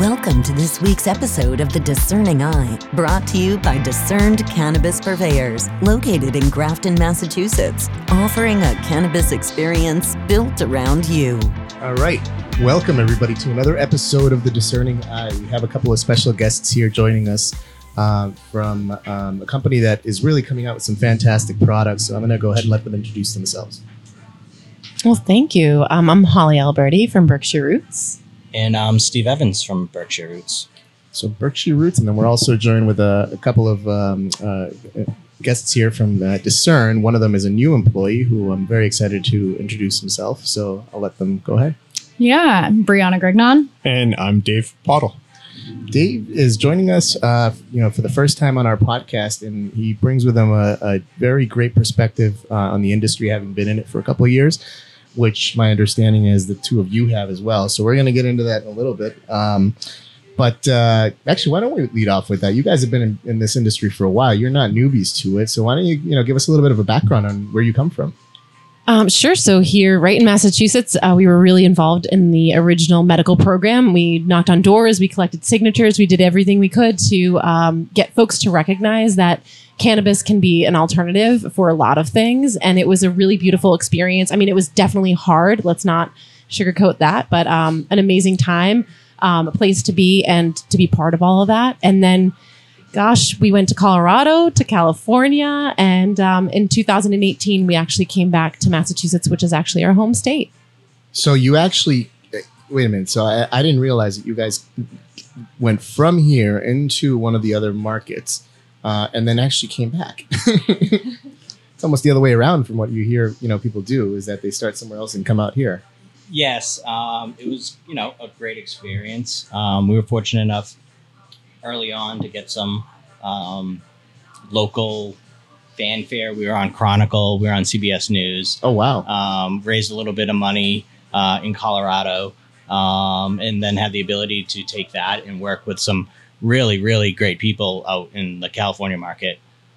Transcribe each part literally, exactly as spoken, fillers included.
Welcome to this week's episode of The Discerning Eye, brought to you by Discerned Cannabis Purveyors, located in Grafton, Massachusetts, offering a cannabis experience built around you. All right. Welcome, everybody, to another episode of The Discerning Eye. We have a couple of special guests here joining us uh, from um, a company that is really coming out with some fantastic products. So I'm going to go ahead and let them introduce themselves. Well, thank you. Um, I'm Holly Alberti from Berkshire Roots. And I'm Steve Evans from Berkshire Roots. So Berkshire Roots, and then we're also joined with a, a couple of um, uh, guests here from uh, Discern. One of them is a new employee who I'm very excited to introduce himself. So I'll let them go ahead. Yeah, Brianna Grignon. And I'm Dave Pottle. Dave is joining us, uh, you know, for the first time on our podcast, and he brings with him a, a very great perspective uh, on the industry, having been in it for a couple of years, which my understanding is the two of you have as well. So we're going to get into that in a little bit. Um, but uh, actually, why don't we lead off with that? You guys have been in, in this industry for a while. You're not newbies to it. So why don't you, you know, give us a little bit of a background on where you come from? Um, sure. So here, right in Massachusetts, uh, we were really involved in the original medical program. We knocked on doors, we collected signatures, we did everything we could to um, get folks to recognize that cannabis can be an alternative for a lot of things. And it was a really beautiful experience. I mean, it was definitely hard. Let's not sugarcoat that, but um, an amazing time, um, a place to be and to be part of all of that. And then, gosh, we went to Colorado, to California. And um, in two thousand eighteen, we actually came back to Massachusetts, which is actually our home state. So you actually, wait a minute. So I, I didn't realize that you guys went from here into one of the other markets. Uh, and then actually came back. It's almost the other way around from what you hear, you know, people do, is that they start somewhere else and come out here. Yes, um, it was, you know, a great experience. Um, we were fortunate enough early on to get some um, local fanfare. We were on Chronicle. We were on C B S News. Oh, wow. Um, raised a little bit of money uh, in Colorado, um, and then had the ability to take that and work with some really, really great people out in the California market.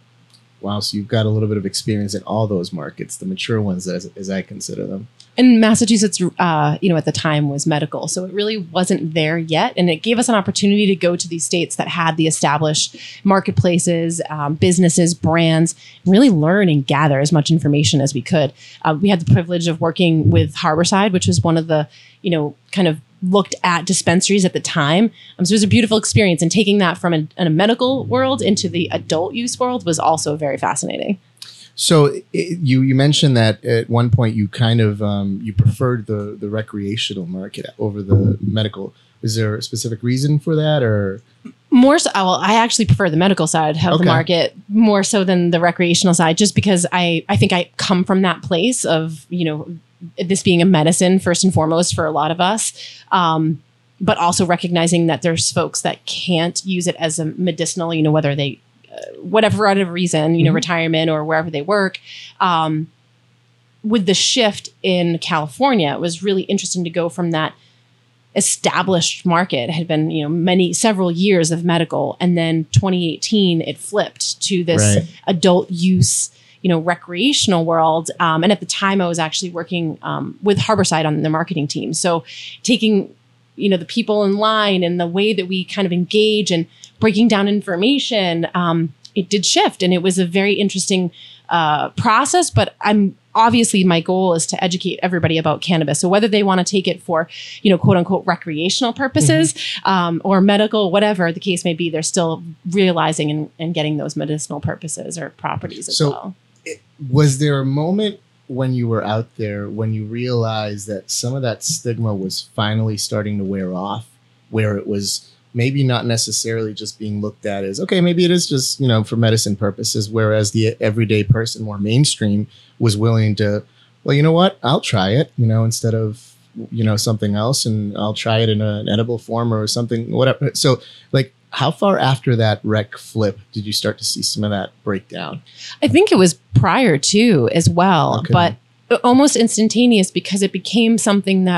Wow. So you've got a little bit of experience in all those markets, the mature ones, as, as I consider them. And Massachusetts, uh, you know, at the time was medical. So it really wasn't there yet. And it gave us an opportunity to go to these states that had the established marketplaces, um, businesses, brands, and really learn and gather as much information as we could. Uh, we had the privilege of working with Harborside, which was one of the, you know, kind of looked at dispensaries at the time. Um, so it was a beautiful experience. And taking that from a, a medical world into the adult use world was also very fascinating. So it, you you mentioned that at one point you kind of um, you preferred the the recreational market over the medical. Is there a specific reason for that, or more so? Well, I actually prefer the medical side of okay. the market more so than the recreational side, just because I I think I come from that place of, you know, this being a medicine first and foremost for a lot of us. Um, but also recognizing that there's folks that can't use it as a medicinal, you know, whether they whatever other reason, you know, mm-hmm. retirement or wherever they work. Um, with the shift in California, it was really interesting to go from that established market. It had been, you know, many, several years of medical. And then twenty eighteen, it flipped to this right. adult use, you know, recreational world. Um, and at the time I was actually working um, with Harborside on the marketing team. So taking, you know, the people in line and the way that we kind of engage and breaking down information, um, it did shift. And it was a very interesting uh, process, but I'm obviously my goal is to educate everybody about cannabis. So whether they want to take it for, you know, quote unquote, recreational purposes mm-hmm. um, or medical, whatever the case may be, they're still realizing and, and getting those medicinal purposes or properties as so well. It, was there a moment when you were out there when you realized that some of that stigma was finally starting to wear off, where it was maybe not necessarily just being looked at as, okay, maybe it is just, you know, for medicine purposes, whereas the everyday person, more mainstream, was willing to, well, you know what, I'll try it, you know, instead of, you know, something else, and I'll try it in a, an edible form or something, whatever. So like, how far after that rec flip did you start to see some of that breakdown? I think it was prior to as well, okay. but almost instantaneous, because it became something that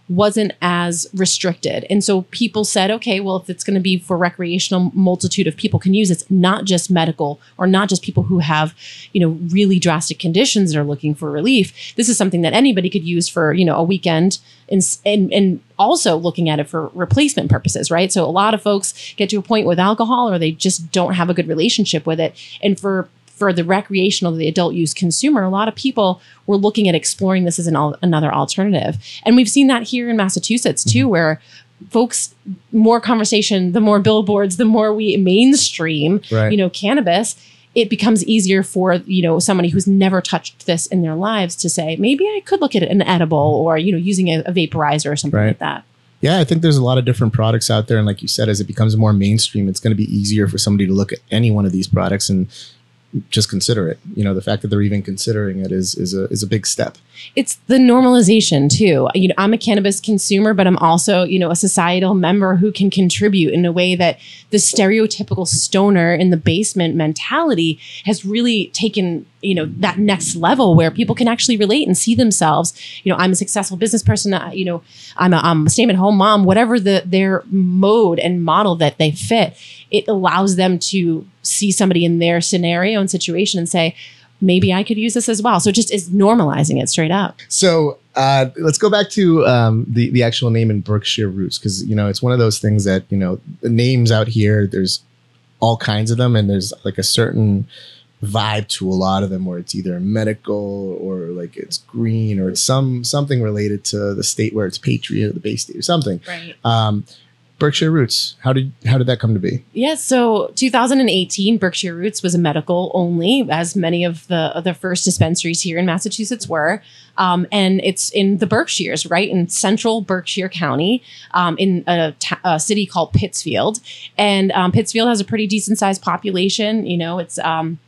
wasn't as restricted. And so people said, okay, well, if it's going to be for recreational, multitude of people can use it, it's not just medical or not just people who have, you know, really drastic conditions that are looking for relief. This is something that anybody could use for, you know, a weekend and, and, and also looking at it for replacement purposes, right? So a lot of folks get to a point with alcohol or they just don't have a good relationship with it. And for for the recreational, the adult use consumer, a lot of people were looking at exploring this as an al- another alternative. And we've seen that here in Massachusetts too, where folks, more conversation, the more billboards, the more we mainstream, Right. you know, cannabis, it becomes easier for, you know, somebody who's never touched this in their lives to say, maybe I could look at an edible or, you know, using a, a vaporizer or something Right. like that. Yeah, I think there's a lot of different products out there. And like you said, as it becomes more mainstream, it's going to be easier for somebody to look at any one of these products and just consider it. You know, the fact that they're even considering it is is a is a big step. It's the normalization too. You know, I'm a cannabis consumer, but I'm also, you know, a societal member who can contribute in a way that the stereotypical stoner in the basement mentality has really taken, you know, that next level where people can actually relate and see themselves. You know, I'm a successful business person. uh, You know, I'm a, I'm a stay-at-home mom. Whatever the their mode and model that they fit, it allows them to see somebody in their scenario and situation and say, maybe I could use this as well. So it just is normalizing it straight up. So uh, let's go back to um, the the actual name in Berkshire Roots, because you know it's one of those things that, you know, the names out here, there's all kinds of them, and there's like a certain vibe to a lot of them where it's either medical or like it's green or it's some something related to the state where it's Patriot or the Bay State or something. Right. Um, Berkshire Roots, how did how did that come to be? Yeah, so two thousand eighteen, Berkshire Roots was a medical only, as many of the the first dispensaries here in Massachusetts were. Um, and it's in the Berkshires, right in central Berkshire County, um, in a, ta- a city called Pittsfield. And um, Pittsfield has a pretty decent sized population. You know, it's um,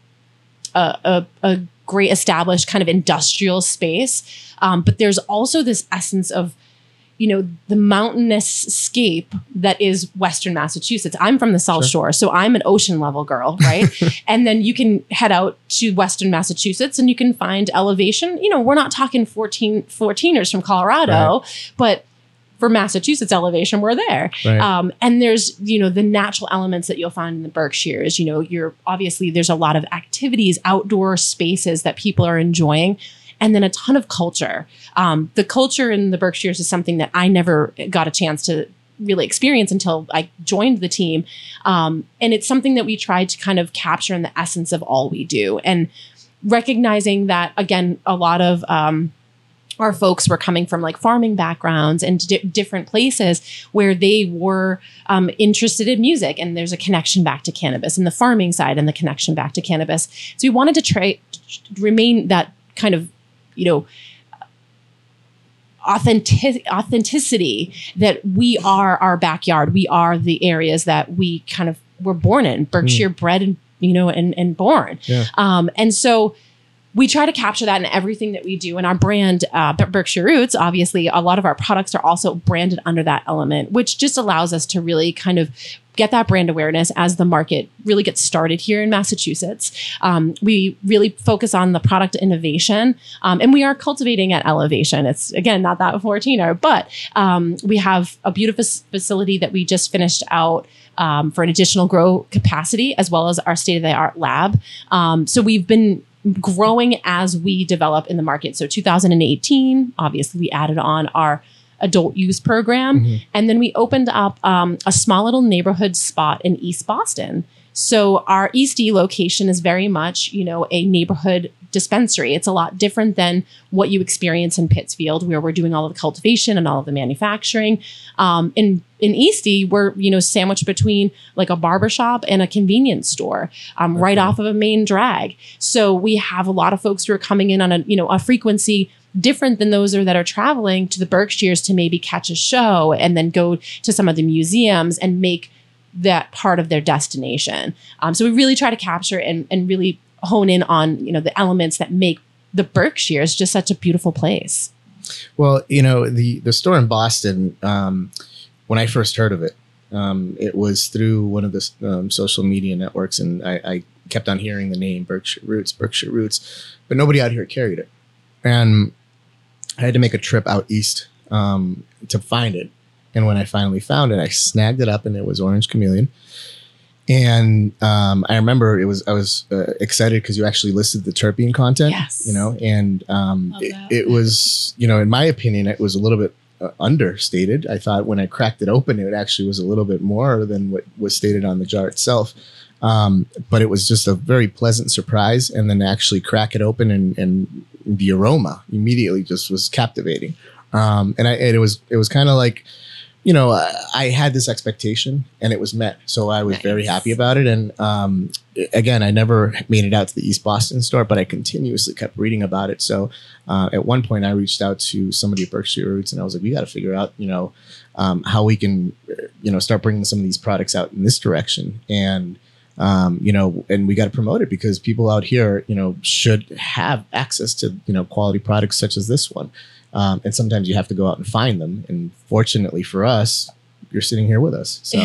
a, a, a great established kind of industrial space. Um, but there's also this essence of, you know, the mountainous scape that is Western Massachusetts. I'm from the South Sure. Shore, so I'm an ocean level girl, right? And then you can head out to Western Massachusetts and you can find elevation. You know, we're not talking fourteen, fourteeners from Colorado, right. But for Massachusetts elevation, we're there. Right. Um, and there's, you know, the natural elements that you'll find in the Berkshires. You know, you're obviously there's a lot of activities, outdoor spaces that people are enjoying. And then a ton of culture. Um, the culture in the Berkshires is something that I never got a chance to really experience until I joined the team. Um, and it's something that we tried to kind of capture in the essence of all we do. And recognizing that, again, a lot of um, our folks were coming from like farming backgrounds and di- different places where they were um, interested in music. And there's a connection back to cannabis and the farming side and the connection back to cannabis. So we wanted to try to remain that kind of, you know, authentic authenticity that we are our backyard. We are the areas that we kind of were born in, Berkshire mm. bred and, you know, and, and born. Yeah. Um, and so we try to capture that in everything that we do. And our brand, uh, Berkshire Roots, obviously, a lot of our products are also branded under that element, which just allows us to really kind of get that brand awareness as the market really gets started here in Massachusetts. Um, we really focus on the product innovation, um, and we are cultivating at elevation. It's, again, not that fourteener, but um, we have a beautiful facility that we just finished out um, for an additional grow capacity, as well as our state-of-the-art lab. Um, so we've been growing as we develop in the market. So two thousand eighteen, obviously, we added on our adult use program. Mm-hmm. And then we opened up um, a small little neighborhood spot in East Boston. So our East E location is very much, you know, a neighborhood dispensary. It's a lot different than what you experience in Pittsfield, where we're doing all of the cultivation and all of the manufacturing. Um, in in East E, we're, you know, sandwiched between like a barbershop and a convenience store, um, okay. right off of a main drag. So we have a lot of folks who are coming in on a, you know, a frequency different than those are that are traveling to the Berkshires to maybe catch a show and then go to some of the museums and make that part of their destination. Um, so we really try to capture and, and really hone in on, you know, the elements that make the Berkshires just such a beautiful place. Well, you know, the, the store in Boston, um, when I first heard of it, um, it was through one of the um, social media networks, and I, I kept on hearing the name Berkshire Roots, Berkshire Roots, but nobody out here carried it. And I had to make a trip out east um, to find it. And when I finally found it, I snagged it up, and it was Orange Chameleon. And um, I remember it was I was uh, excited because you actually listed the terpene content. Yes. You know, and um, Love it, that. it was, you know, in my opinion, it was a little bit uh, understated. I thought when I cracked it open, it actually was a little bit more than what was stated on the jar itself. Um, but it was just a very pleasant surprise. And then to actually crack it open, and, and the aroma immediately just was captivating. Um, and I, and it was, it was kind of like, you know, I, I had this expectation, and it was met. So I was Nice. very happy about it. And um, again, I never made it out to the East Boston store, but I continuously kept reading about it. So uh, at one point, I reached out to somebody at Berkshire Roots, and I was like, we got to figure out, you know, um, how we can, you know, start bringing some of these products out in this direction. And Um, you know, and we got to promote it because people out here, you know, should have access to, you know, quality products such as this one. Um, and sometimes you have to go out and find them. And fortunately for us, you're sitting here with us. So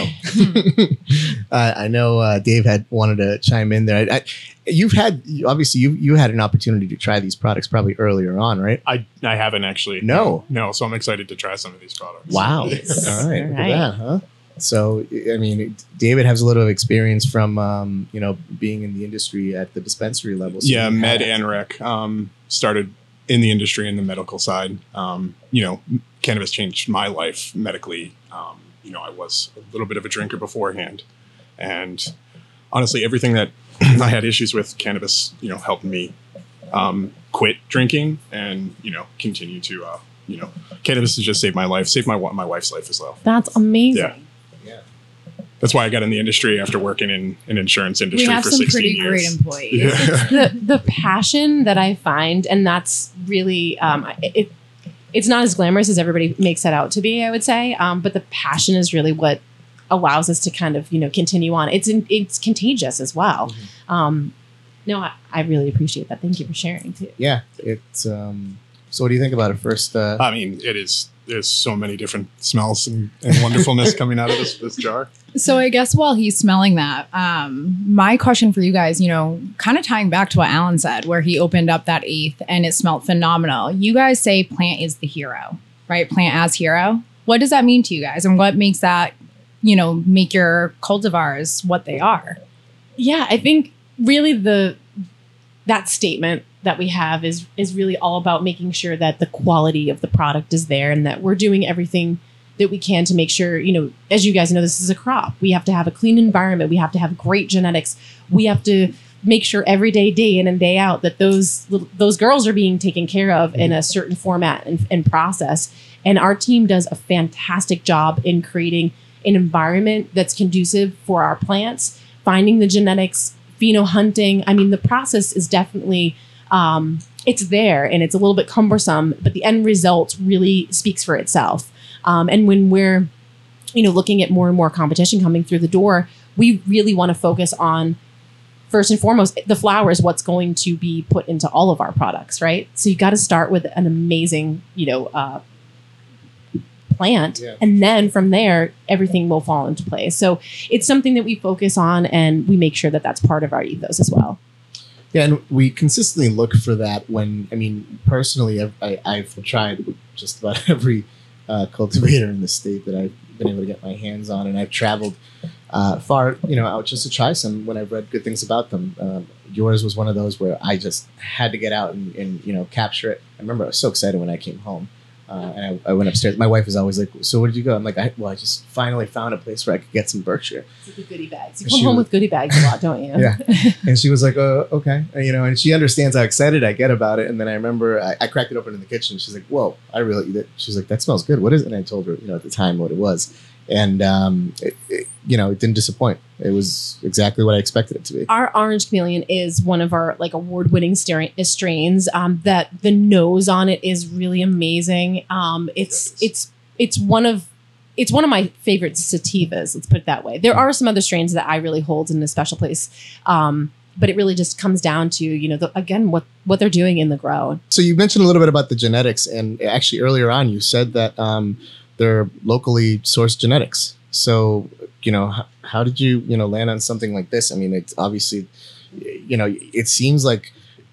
uh, I know uh, Dave had wanted to chime in there. I, I, you've had, obviously, you you had an opportunity to try these products probably earlier on, right? I I haven't actually. No. No, so I'm excited to try some of these products. Wow. Nice. All right. All Look right. at that, huh? So, I mean, David has a little experience from, um, you know, being in the industry at the dispensary level. So Yeah, you med had- and rec. Um, started in the industry in the medical side. Um, you know, cannabis changed my life medically. Um, you know, I was a little bit of a drinker beforehand. And honestly, everything that I had issues with, cannabis, you know, helped me um, quit drinking and, you know, continue to, uh, you know, cannabis has just saved my life, saved my wa- my wife's life as well. That's amazing. Yeah. That's why I got in the industry after working in an insurance We industry have for some sixteen pretty years. great employees. Yeah. the the passion that I find, and that's really um, it. It's not as glamorous as everybody makes it out to be, I would say, um, but the passion is really what allows us to kind of you know continue on. It's in, it's contagious as well. Mhm. Um, no, I, I really appreciate that. Thank you for sharing too. Yeah. It's, um, so what do you think about it first? Uh, I mean, it is. There's so many different smells and, and wonderfulness coming out of this this jar. So I guess while he's smelling that, um, my question for you guys, you know, kind of tying back to what Alan said, where he opened up that eighth and it smelled phenomenal. You guys say plant is the hero, right? Plant as hero. What does that mean to you guys? And what makes that, you know, make your cultivars what they are? Yeah, I think really the that statement that we have is is really all about making sure that the quality of the product is there and that we're doing everything that we can to make sure, you know, as you guys know, this is a crop. We have to have a clean environment. We have to have great genetics. We have to make sure every day, day in and day out, that those little- those girls are being taken care of in a certain format and, and process. And our team does a fantastic job in creating an environment that's conducive for our plants, finding the genetics, pheno hunting. I mean, the process is definitely um, it's there and it's a little bit cumbersome, but the end result really speaks for itself. Um, and when we're, you know, looking at more and more competition coming through the door, we really want to focus on, first and foremost, the flower is what's going to be put into all of our products, right? So you got to start with an amazing, you know, uh, plant, Yeah. and then from there, everything will fall into place. So it's something that we focus on, and we make sure that that's part of our ethos as well. Yeah, and we consistently look for that when, I mean, personally, I've, I, I've tried with just about every uh, cultivator in the state that I've been able to get my hands on, and I've traveled uh, far, you know, out just to try some when I've read good things about them. Um, yours was one of those where I just had to get out and, and, you know, capture it. I remember I was so excited when I came home. Uh, and I, I went upstairs. My wife was always like, "So where did you go?" I'm like, I, "Well, I just finally found a place where I could get some Berkshire." It's like the goodie bags. You She come home was- with goodie bags a lot, don't you? Yeah. And she was like, uh, okay. And, you know, and she understands how excited I get about it. And then I remember I, I cracked it open in the kitchen. She's like, whoa, I really, that, she's like, that smells good. What is it? And I told her, you know, at the time what it was. And, um, it, it, you know, it didn't disappoint. It was exactly what I expected it to be. Our Orange Chameleon is one of our like award-winning stra- strains. Um, that the nose on it is really amazing. Um, it's Yes. it's it's one of it's one of my favorite sativas. Let's put it that way. There are some other strains that I really hold in a special place, um, but it really just comes down to you know the, again what what they're doing in the grow. So you mentioned a little bit about the genetics. And actually earlier on, you said that um, they're locally sourced genetics. So, you know, how, how did you, you know, land on something like this? I mean, it's obviously, you know, it seems like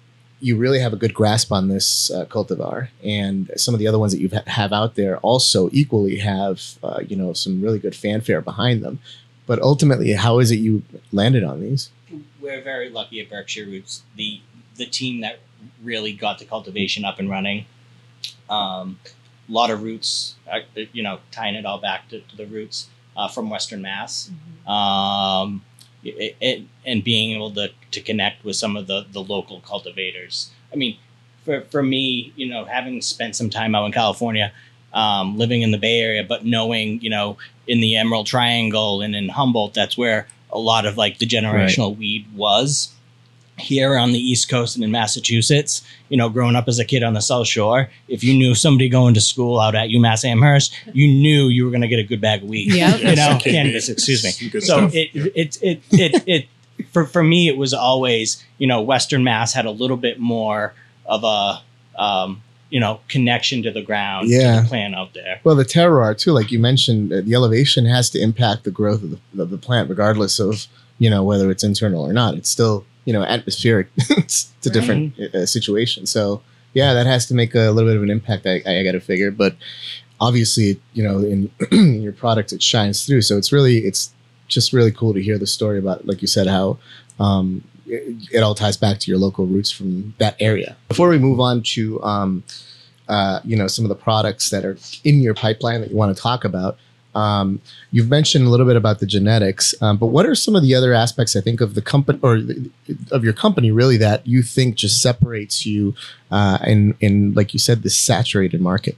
you really have a good grasp on this uh, cultivar, and some of the other ones that you ha- have out there also equally have, uh, you know, some really good fanfare behind them. But ultimately, how is it you landed on these? We're very lucky at Berkshire Roots. The the team that really got the cultivation up and running. Um, a lot of roots, uh, you know, tying it all back to, to the roots uh, from Western Mass. Mm-hmm. Um, It, it, and being able to, to connect with some of the, the local cultivators. I mean, for, for me, you know, having spent some time out in California, um, living in the Bay Area, but knowing, you know, in the Emerald Triangle and in Humboldt, that's where a lot of like the generational right. weed was. Here on the East Coast and in Massachusetts, you know, growing up as a kid on the South Shore, if you knew somebody going to school out at UMass Amherst, you knew you were going to get a good bag of weed. Yeah, you know, cannabis. Excuse me. Good so stuff. it, it it it it for for me it was always, you know, Western Mass had a little bit more of a um, you know, connection to the ground, yeah. to the plant out there. Well, the terroir too, like you mentioned, uh, the elevation has to impact the growth of the, of the plant, regardless of, you know, whether it's internal or not. It's still, you know, atmospheric. It's a Right. different uh, situation. So yeah, that has to make a little bit of an impact. I, I got to figure, but obviously, you know, in your product, it shines through. So it's really, it's just really cool to hear the story about, like you said, how um, it, it all ties back to your local roots from that area. Before we move on to, um, uh, you know, some of the products that are in your pipeline that you want to talk about, Um, you've mentioned a little bit about the genetics, um, but what are some of the other aspects, I think, of the company or the, of your company really that you think just separates you uh, in, in, like you said, this saturated market?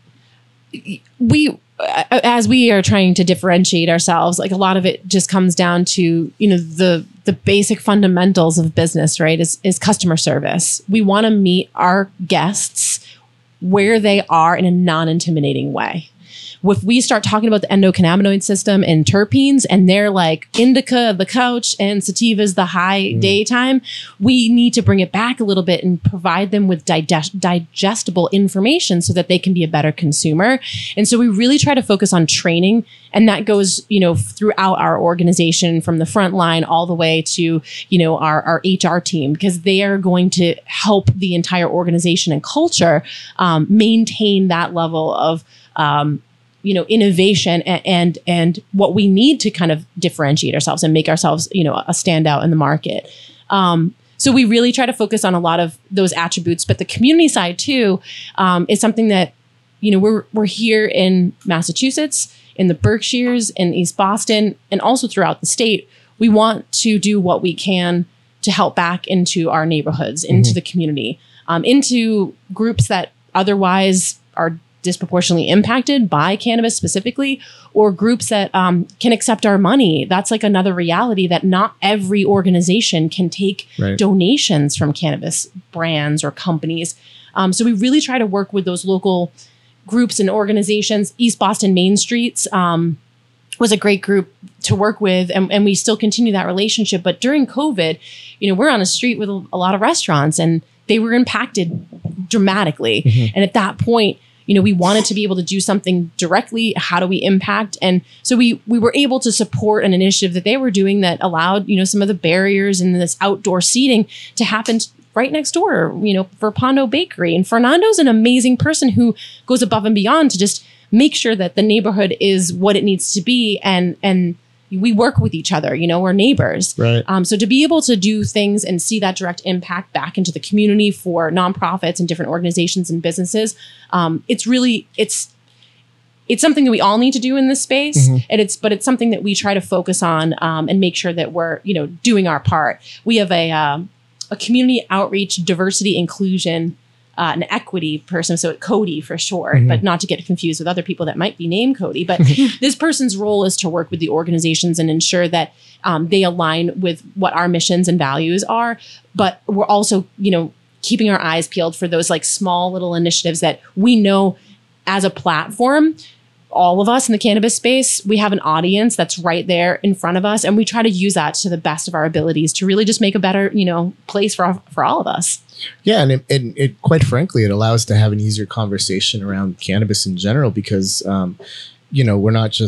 We, as we are trying to differentiate ourselves, like a lot of it just comes down to, you know, the the basic fundamentals of business, right? Is is customer service. We want to meet our guests where they are in a non-intimidating way. If we start talking about the endocannabinoid system and terpenes, and they're like indica, the couch, and sativas, the high mm. daytime, we need to bring it back a little bit and provide them with digest- digestible information so that they can be a better consumer. And so we really try to focus on training, and that goes, you know, throughout our organization from the front line all the way to, you know, our, our H R team, because they are going to help the entire organization and culture um, maintain that level of um, you know, innovation and, and, and what we need to kind of differentiate ourselves and make ourselves, you know, a standout in the market. Um, so we really try to focus on a lot of those attributes, but the community side too, um, is something that, you know, we're, we're here in Massachusetts, in the Berkshires, in East Boston, and also throughout the state. We want to do what we can to help back into our neighborhoods, into mm-hmm. the community, um, into groups that otherwise are disproportionately impacted by cannabis specifically, or groups that um, can accept our money. That's like another reality that not every organization can take right. donations from cannabis brands or companies. Um, so we really try to work with those local groups and organizations. East Boston Main Streets um, was a great group to work with, and, and we still continue that relationship. But during COVID, you know, we're on a street with a, a lot of restaurants, and they were impacted dramatically. Mm-hmm. And at that point, you know, we wanted to be able to do something directly. How do we impact? And so we we were able to support an initiative that they were doing that allowed, you know, some of the barriers and this outdoor seating to happen right next door, you know, for Pondo Bakery. And Fernando's an amazing person who goes above and beyond to just make sure that the neighborhood is what it needs to be. And, and we work with each other, you know, we're neighbors. Right. Um, so to be able to do things and see that direct impact back into the community for nonprofits and different organizations and businesses, um, it's really, it's, it's something that we all need to do in this space. Mm-hmm. And it's, but it's something that we try to focus on um, and make sure that we're, you know, doing our part. We have a, um, a community outreach, diversity, inclusion, Uh, an equity person, so Cody for short, mm-hmm. but not to get confused with other people that might be named Cody. But this person's role is to work with the organizations and ensure that um, they align with what our missions and values are. But we're also, you know, keeping our eyes peeled for those like small little initiatives that we know as a platform. All of us in the cannabis space, we have an audience that's right there in front of us, and we try to use that to the best of our abilities to really just make a better, you know, place for for all of us. Yeah, and it, it, it quite frankly, it allows us to have an easier conversation around cannabis in general because, um, you know, we're not just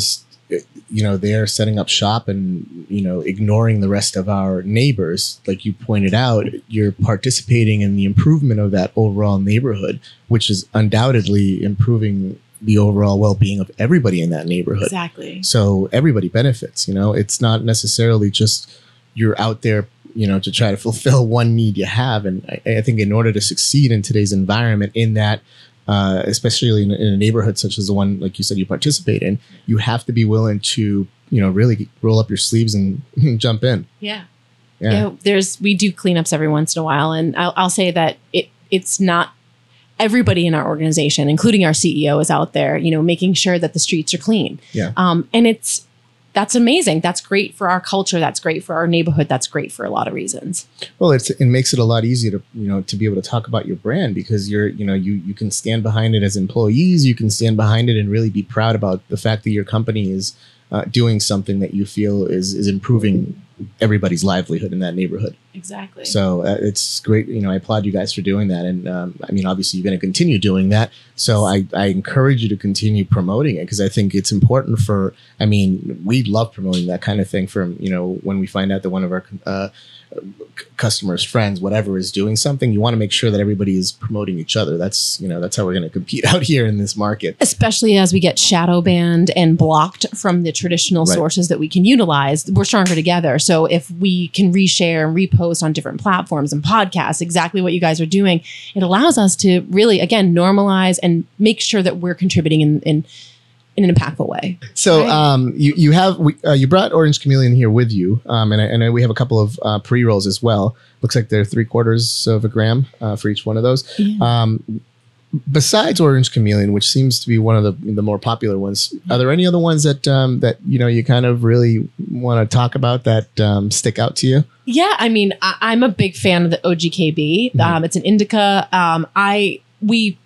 you know, they're setting up shop and, you know, ignoring the rest of our neighbors. Like you pointed out, you're participating in the improvement of that overall neighborhood, which is undoubtedly improving the overall well-being of everybody in that neighborhood. Exactly. So everybody benefits, you know, it's not necessarily just you're out there, you know, to try to fulfill one need you have. And I, I think in order to succeed in today's environment in that, uh, especially in, in a neighborhood such as the one, like you said, you participate in, you have to be willing to, you know, really roll up your sleeves and jump in. Yeah. Yeah. Yeah. There's, we do cleanups every once in a while. And I'll, I'll say that it, it's not everybody in our organization, including our C E O, is out there, you know, making sure that the streets are clean. Yeah. Um, and it's, that's amazing. That's great for our culture. That's great for our neighborhood. That's great for a lot of reasons. Well, it's, it makes it a lot easier to, you know, to be able to talk about your brand because you're, you know, you, you can stand behind it as employees. You can stand behind it and really be proud about the fact that your company is uh, doing something that you feel is, is improving everybody's livelihood in that neighborhood. Exactly. So uh, it's great. You know, I applaud you guys for doing that. And um, I mean, obviously you're going to continue doing that. So I, I encourage you to continue promoting it because I think it's important for, I mean, we love promoting that kind of thing from, you know, when we find out that one of our uh, customers, friends, whatever is doing something, you want to make sure that everybody is promoting each other. That's, you know, that's how we're going to compete out here in this market. Especially as we get shadow banned and blocked from the traditional Right. sources that we can utilize, we're stronger together. So if we can reshare and repost on different platforms and podcasts, exactly what you guys are doing, it allows us to really, again, normalize and make sure that we're contributing in, in, in an impactful way. So Right. um, you you have we, uh, you brought Orange Chameleon here with you, um, and I, and I, we have a couple of uh, pre rolls as well. Looks like they're three quarters of a gram uh, for each one of those. Yeah. Um, besides Orange Chameleon, which seems to be one of the the more popular ones, are there any other ones that um, that you know you kind of really want to talk about that um, stick out to you? Yeah, I mean, I, I'm a big fan of the O G K B. Mhm. Um, it's an indica. Um, I we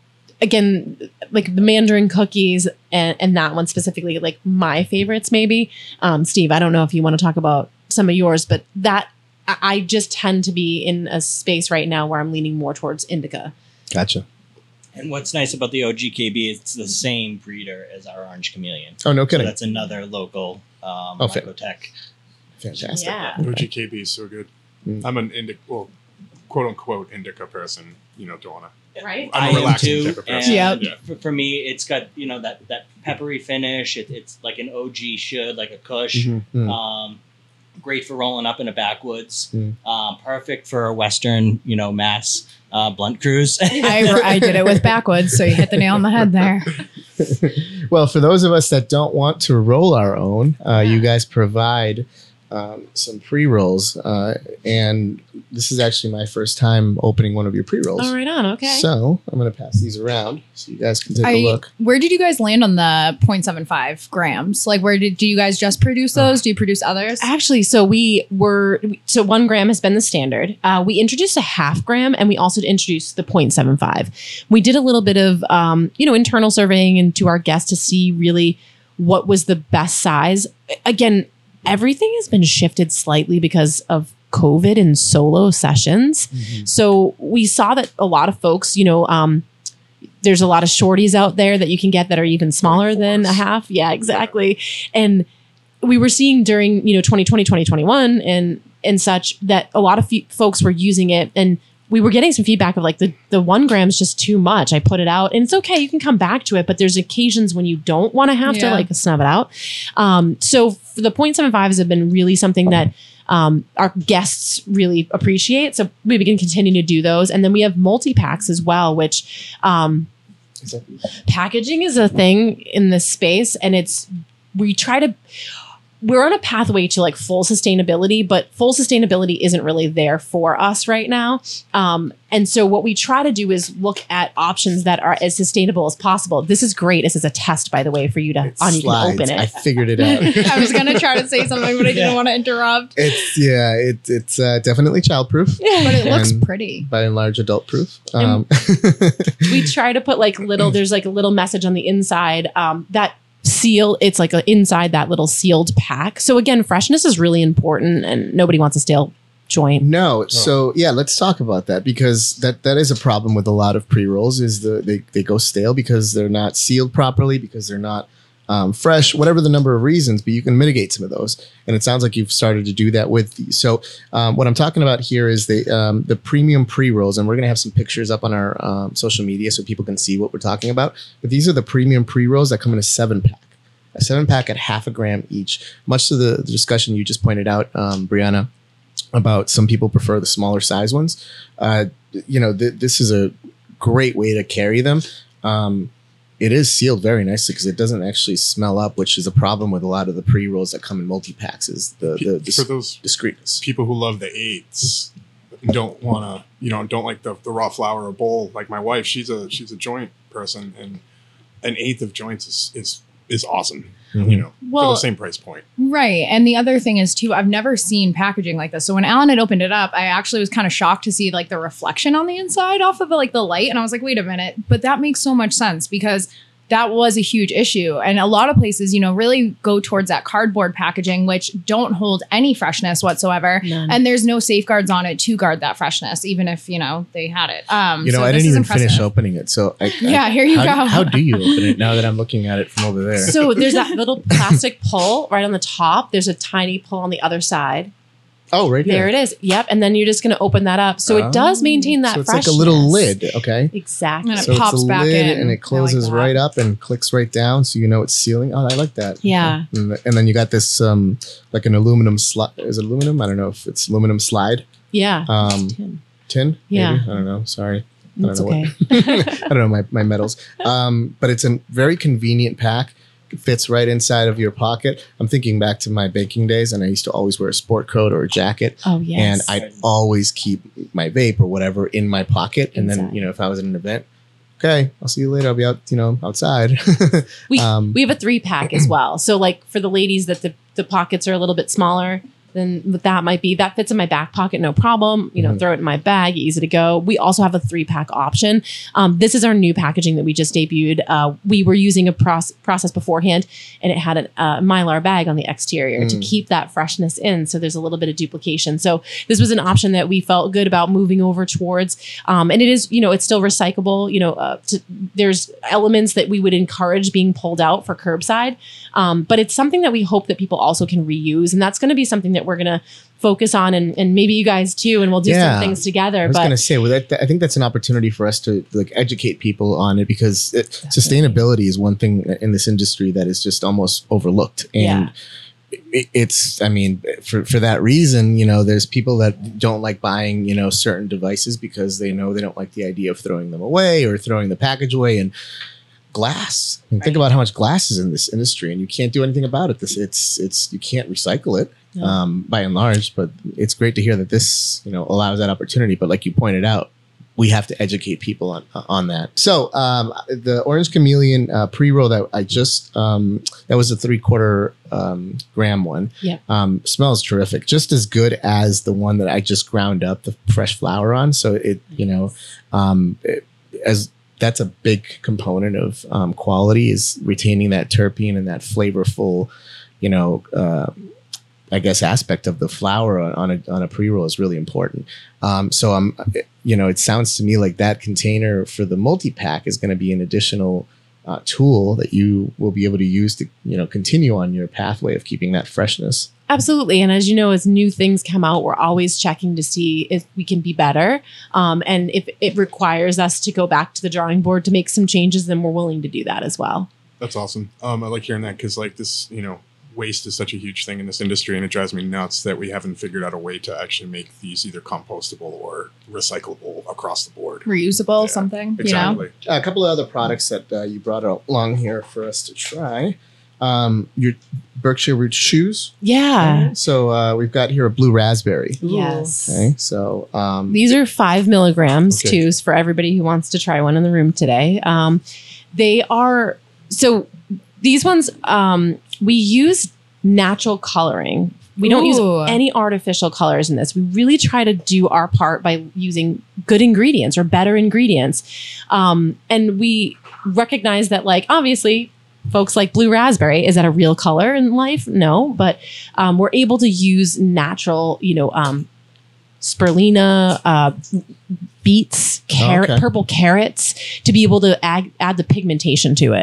again like the Mandarin cookies and, and that one specifically, like my favorites. Maybe um, Steve, I don't know if you want to talk about some of yours, but that I, I just tend to be in a space right now where I'm leaning more towards indica. Gotcha. And what's nice about the O G K B, it's the same breeder as our Orange Chameleon. Oh, no So kidding. that's another local um, Oh, fa- Mycotech. Fantastic. Yeah. O G K B is so good. Mm. I'm an indica, well, quote unquote indica person. You know, don't want to. Right. I'm a I am relaxing too. type of person. And Yep. for, for me, it's got, you know, that, that peppery finish. It, it's like an O G should, like a Kush. Mhm. Mm. Um, great for rolling up in a backwoods. Mm. Um, perfect for a Western, you know, mass uh, blunt cruise. I, I did it with backwoods, so you hit the nail on the head there. Well, for those of us that don't want to roll our own, uh, you guys provide um, some pre rolls, uh, and this is actually my first time opening one of your pre rolls. All right on. Okay. So I'm going to pass these around so you guys can take I, a look. Where did you guys land on the zero point seven five grams? Like, where did do you guys just produce those? Do you produce others? Actually, so we were so one gram has been the standard. Uh, we introduced a half gram, and we also introduced the zero point seven five. We did a little bit of um, you know internal surveying into our guests to see really what was the best size. Again, everything has been shifted slightly because of COVID and solo sessions. So we saw that a lot of folks, you know, um, there's a lot of shorties out there that you can get that are even smaller than a half. Yeah, exactly. And we were seeing during, you know, twenty twenty, twenty twenty-one and, and such that a lot of f- folks were using it, and we were getting some feedback of like the, the one gram is just too much. I put it out and it's okay. You can come back to it, but there's occasions when you don't want to have to Yeah. like snub it out. Um, so for the zero point seven fives have been really something that um, our guests really appreciate. So we can continue to do those. And then we have multi-packs as well, which um, Exactly. packaging is a thing in this space. And it's, we try to, we're on a pathway to like full sustainability, but full sustainability isn't really there for us right now. Um, and so what we try to do is look at options that are as sustainable as possible. This is great. This is a test, by the way, for you to It on you can slides. open it. I figured it out. I was gonna try to say something, but I didn't want to interrupt. It's yeah, it, it's uh, definitely childproof, But it looks And- pretty. by and large adult proof. Um, We try to put like little, there's like a little message on the inside um, that seal. It's like a, inside that little sealed pack. So again, freshness is really important, and nobody wants a stale joint. No, so yeah, let's talk about that because that that is a problem with a lot of pre rolls. Is the they they go stale because they're not sealed properly, because they're not um, fresh, whatever the number of reasons, but you can mitigate some of those. And it sounds like you've started to do that with these. So um, what I'm talking about here is the um, the premium pre-rolls, and we're going to have some pictures up on our um, social media so people can see what we're talking about. But these are the premium pre-rolls that come in a seven pack. A seven pack at half a gram each. Much to the, the discussion you just pointed out, um, Brianna, about some people prefer the smaller size ones. Uh, you know, th- this is a great way to carry them. Um, it is sealed very nicely because it doesn't actually smell up, which is a problem with a lot of the pre-rolls that come in multi-packs is the, the dis- for those discreetness. People who love the eighths don't want to, you know, don't like the, the raw flour or bowl. Like my wife, she's a she's a joint person, and an eighth of joints is is, is awesome. Mm-hmm. You know, well, for the same price point. Right. And the other thing is too, I've never seen packaging like this. So when Alan had opened it up, I actually was kind of shocked to see like the reflection on the inside off of like the light. And I was like, wait a minute, but that makes so much sense because that was a huge issue. And a lot of places, you know, really go towards that cardboard packaging, which don't hold any freshness whatsoever. None. And there's no safeguards on it to guard that freshness, even if, you know, they had it. Um, you know, so I this didn't is even impressive. finish opening it. So I, Yeah, I, here you how, go. How do you open it now that I'm looking at it from over there? So there's that little plastic pull right on the top. There's a tiny pull on the other side. Oh, right There here. it is. Yep. And then you're just going to open that up. So Oh. it does maintain that So it's freshness. like a little lid, okay? Exactly. And it so pops it's a back lid in. and I it closes like that. right up and clicks right down, so you know it's sealing. Oh, I like that. Yeah. Okay. And, th- and then you got this um like an aluminum slide. Is it aluminum? I don't know if it's aluminum slide. Yeah. Um, Tin. tin. Yeah. Maybe? I don't know. Sorry. I don't It's know okay. what- I don't know my, my metals. Um, but it's a very convenient pack. It fits right inside of your pocket. I'm thinking back to my banking days, and I used to always wear a sport coat or a jacket. Oh, yes. And I'd always keep my vape or whatever in my pocket. And then, Inside. you know, if I was at an event, okay, I'll see you later. I'll be out, you know, outside. We, um, we have a three pack as well. So like for the ladies that the, the pockets are a little bit smaller, then what that might be, that fits in my back pocket, no problem. You know, Mhm. throw it in my bag, easy to go. We also have a three pack option. Um, this is our new packaging that we just debuted. Uh, we were using a proce- process beforehand, and it had a uh, Mylar bag on the exterior to Mm. keep that freshness in. So there's a little bit of duplication. So this was an option that we felt good about moving over towards. Um, and it is, you know, it's still recyclable. You know, uh, to, there's elements that we would encourage being pulled out for curbside. Um, but it's something that we hope that people also can reuse. And that's going to be something that we're going to focus on, and, and maybe you guys too, and we'll do Yeah. some things together. I was But going to say, well, that, that- I think that's an opportunity for us to like educate people on it, because it, sustainability is one thing in this industry that is just almost overlooked. And it, it's, I mean, for, for that reason, you know, there's people that don't like buying, you know, certain devices because they know they don't like the idea of throwing them away or throwing the package away. And glass, I mean, think about how much glass is in this industry, and you can't do anything about it. This, it's, it's, you can't recycle it. No. Um, by and large, but it's great to hear that this, you know, allows that opportunity. But like you pointed out, we have to educate people on on that. So um, the Orange Chameleon uh, pre-roll that I just um, that was a three quarter um, gram one. Yeah. Um, smells terrific, just as good as the one that I just ground up the fresh flour on. So it, you know, um, it, as that's a big component of um, quality, is retaining that terpene and that flavorful, you know. Uh, I guess aspect of the flour on a on a pre-roll is really important. Um, so I'm, you know, it sounds to me like that container for the multi-pack is going to be an additional uh, tool that you will be able to use to, you know, continue on your pathway of keeping that freshness. Absolutely. And as you know, as new things come out, we're always checking to see if we can be better. Um, and if it requires us to go back to the drawing board to make some changes, then we're willing to do that as well. That's awesome. Um, I like hearing that because, like, this, you know, waste is such a huge thing in this industry, and it drives me nuts that we haven't figured out a way to actually make these either compostable or recyclable across the board. Reusable, Yeah, something, Exactly. you know? A couple of other products that uh, you brought along here for us to try. Um, your Berkshire Root shoes. Yeah. So uh, we've got here a blue raspberry. Yes. Okay. So um, These are five milligrams Okay. too, for everybody who wants to try one in the room today. Um, they are, so these ones, um, we use natural coloring. We don't Ooh. use any artificial colors in this. We really try to do our part by using good ingredients or better ingredients. Um, and we recognize that, like, obviously, folks like blue raspberry, is that a real color in life? No, but um, we're able to use natural, you know, um, spirulina, uh, beets, carrot, Okay. purple carrots to be able to add, add the pigmentation to it.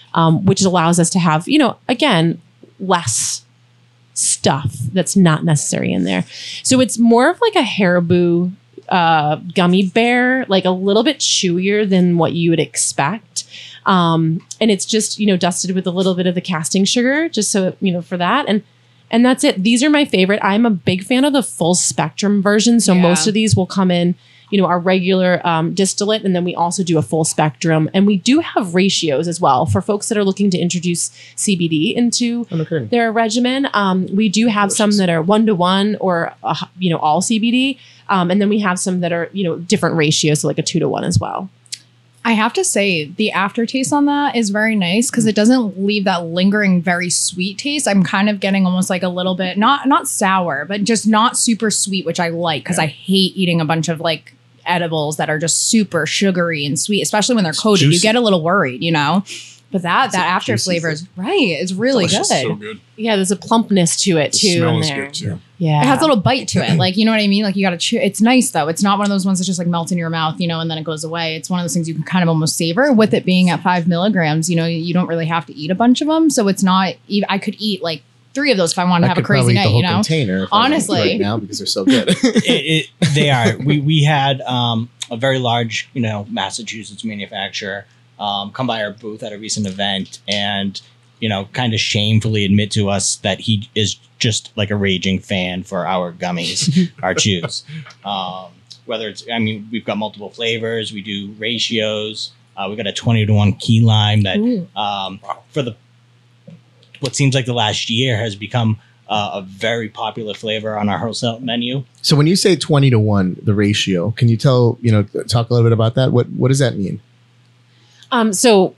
um, which allows us to have, you know, again, less stuff that's not necessary in there. So it's more of like a Haribo uh, gummy bear, like a little bit chewier than what you would expect. Um, and it's just, you know, dusted with a little bit of the casting sugar, just so, you know, for that. And And that's it. These are my favorite. I'm a big fan of the full spectrum version. So Yeah. most of these will come in, you know, our regular um, distillate, and then we also do a full spectrum. And we do have ratios as well for folks that are looking to introduce C B D into Oh, no kidding. their regimen. Um, we do have some that are one to one or uh, you know all C B D, um, and then we have some that are you know different ratios, so like a two to one as well. I have to say, the aftertaste on that is very nice because it doesn't leave that lingering, very sweet taste. I'm kind of getting almost like a little bit, not not sour, but just not super sweet, which I like because I hate eating a bunch of like edibles that are just super sugary and sweet, especially when they're coated. You juicy. get a little worried, you know? But that, It's that a after juicy flavor is right. It's really Delicious, good. so good. Yeah, there's a plumpness to it The too smell in is there. good too. Yeah, It has a little bite to it. Like, you know what I mean? Like you got to chew. It's nice though. It's not one of those ones that just like melt in your mouth, you know, and then it goes away. It's one of those things you can kind of almost savor. With it being at five milligrams, you know, you don't really have to eat a bunch of them. So it's not, even, I could eat like three of those if I wanted to I have a could probably crazy eat the night, whole you know? container if I wanted to Honestly. right now because they're so good. it, it, they are. We we had um, a very large, you know, Massachusetts manufacturer um, come by our booth at a recent event and, you know, kind of shamefully admit to us that he is just like a raging fan for our gummies, our chews. Um, whether it's, I mean, we've got multiple flavors. We do ratios. Uh, we got a twenty to one key lime that Ooh. um, for the what seems like the last year has become uh, a very popular flavor on our wholesale menu. So when you say twenty to one, the ratio, can you tell, you know, talk a little bit about that? What what does that mean? Um, so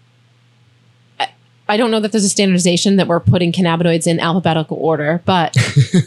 I- I don't know that there's a standardization that we're putting cannabinoids in alphabetical order, but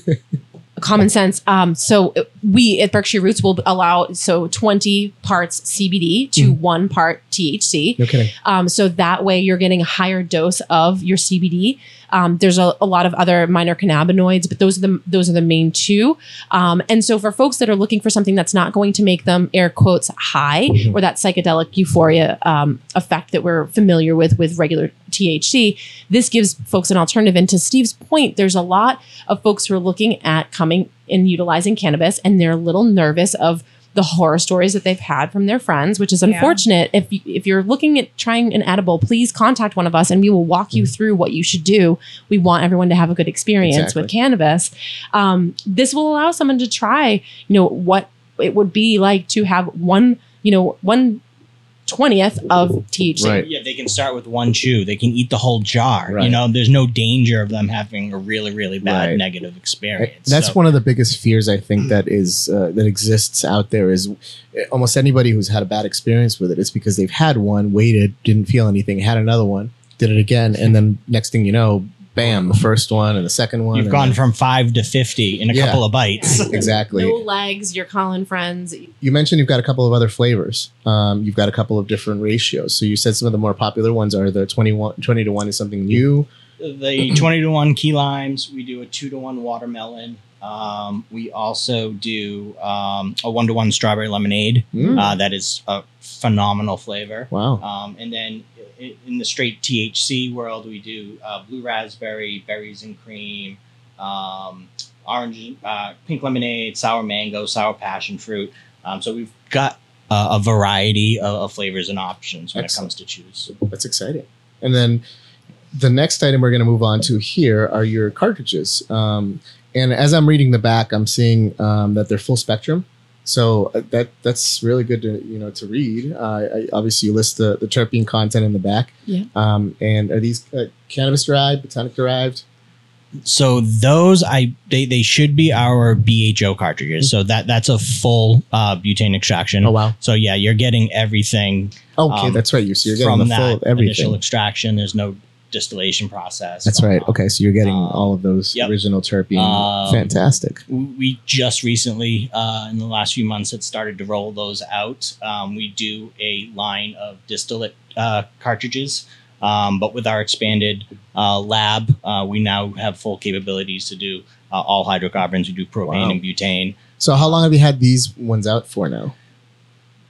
common sense. Um, so we at Berkshire Roots will allow so twenty parts C B D to Mm. one part T H C. No kidding. Um, so that way you're getting a higher dose of your C B D. Um, there's a, a lot of other minor cannabinoids, but those are the those are the main two. Um, and so for folks that are looking for something that's not going to make them air quotes high Mhm. or that psychedelic euphoria um, effect that we're familiar with with regular T H C, this gives folks an alternative. And to Steve's point, there's a lot of folks who are looking at coming and utilizing cannabis, and they're a little nervous of the horror stories that they've had from their friends, which is Yeah. unfortunate. If you, if you're looking at trying an edible, please contact one of us and we will walk you through what you should do. We want everyone to have a good experience Exactly. with cannabis. Um, this will allow someone to try, you know, what it would be like to have one, you know, one twentieth of T H C. Right. Yeah, they can start with one chew. They can eat the whole jar. Right. You know, there's no danger of them having a really, really bad Right. negative experience. That's So- one of the biggest fears I think that is uh, that exists out there is uh, almost anybody who's had a bad experience with it. It's because they've had one, waited, didn't feel anything, had another one, did it again, and then next thing you know, bam, the first one and the second one. You've and gone then- from five to fifty in a Yeah. couple of bites. exactly. No legs, you're calling friends. You mentioned you've got a couple of other flavors. Um, you've got a couple of different ratios. So you said some of the more popular ones are the twenty-one, twenty to one is something new. The twenty to one key limes. We do a two to one watermelon. Um, we also do um, a one to one strawberry lemonade. Mm. Uh, that is a phenomenal flavor. Wow. Um, and then i- in the straight T H C world, we do uh, blue raspberry, berries and cream, um, orange, uh, pink lemonade, sour mango, sour passion fruit. Um, so we've got uh, a variety of, of flavors and options when Excellent. it comes to chews. That's exciting. And then the next item we're going to move on to here are your cartridges. Um, and as I'm reading the back, I'm seeing um, that they're full spectrum. So uh, that that's really good to you know to read. Uh, I, obviously, you list the, the terpene content in the back. Yeah. Um, and are these uh, cannabis derived, botanic derived? So those I they, they should be our B H O cartridges. So that that's a full uh, butane extraction. Oh wow. So yeah, you're getting everything Okay, Um, that's right. You so you're getting from the that full initial everything. extraction. There's no distillation process. That's right. Um, Okay, so you're getting um, all of those yep. original terpene. Um, Fantastic. We just recently, uh, in the last few months, had started to roll those out. Um, we do a line of distillate uh, cartridges, um, but with our expanded uh, lab, uh, we now have full capabilities to do uh, all hydrocarbons. We do propane Wow. and butane. So how long have you had these ones out for now?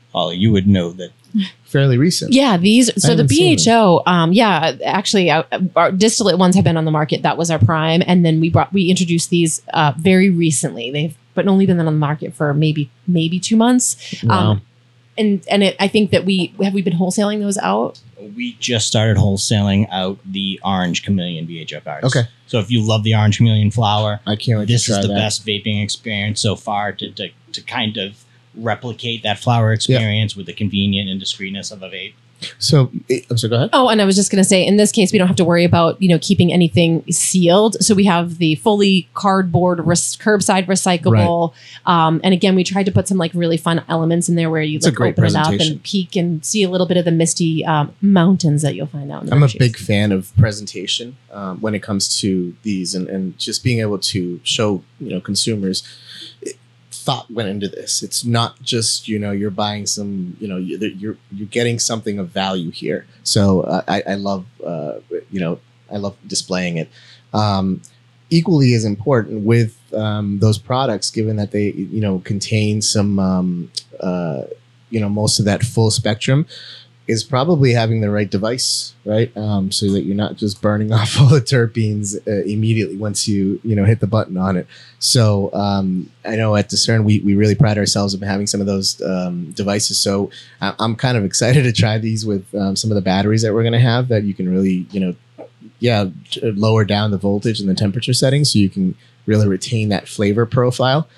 Holly, you would know that. Fairly recent. Yeah, these. So the haven't seen B H O, um, yeah, actually, uh, our distillate ones have been on the market. That was our prime, and then we brought we introduced these uh, very recently. They've but only been on the market for maybe maybe two months. Wow. Um, and and it, I think that we have we been wholesaling those out. We just started wholesaling out the Orange Chameleon B H O cards. Okay. So if you love the Orange Chameleon flower, I can't wait this to try is the that. best vaping experience so far to, to, to kind of replicate that flower experience with the convenient and discreetness of a vape. So, eh, I'm sorry, go ahead. Oh, and I was just going to say, in this case, we don't have to worry about, you know, keeping anything sealed. So we have the fully cardboard, res- curbside recyclable. Um, and again, we tried to put some like really fun elements in there where you It's a like great open it up presentation. and peek and see a little bit of the misty um, mountains that you'll find out in the I'm a Berkshires. big fan of presentation um, when it comes to these, and, and just being able to show, you know, consumers it, thought went into this. It's not just, you know, you're buying some, you know, you're you're, you're getting something of value here. So uh, I, I love, uh, you know, I love displaying it. Um, equally as important with um, those products, given that they, you know, contain some, um, uh, you know, most of that full spectrum, is probably having the right device, right? Um, so that you're not just burning off all the terpenes uh, immediately once you, you know, hit the button on it. So um, I know at Discern, we, we really pride ourselves on having some of those um, devices. So I- I'm kind of excited to try these with um, some of the batteries that we're going to have that you can really, you know, yeah, t- lower down the voltage and the temperature settings so you can really retain that flavor profile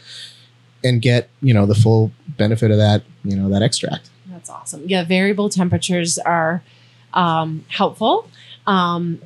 and get, you know, the full benefit of that, you know, that extract. That's awesome. Yeah, variable temperatures are um, helpful. Um,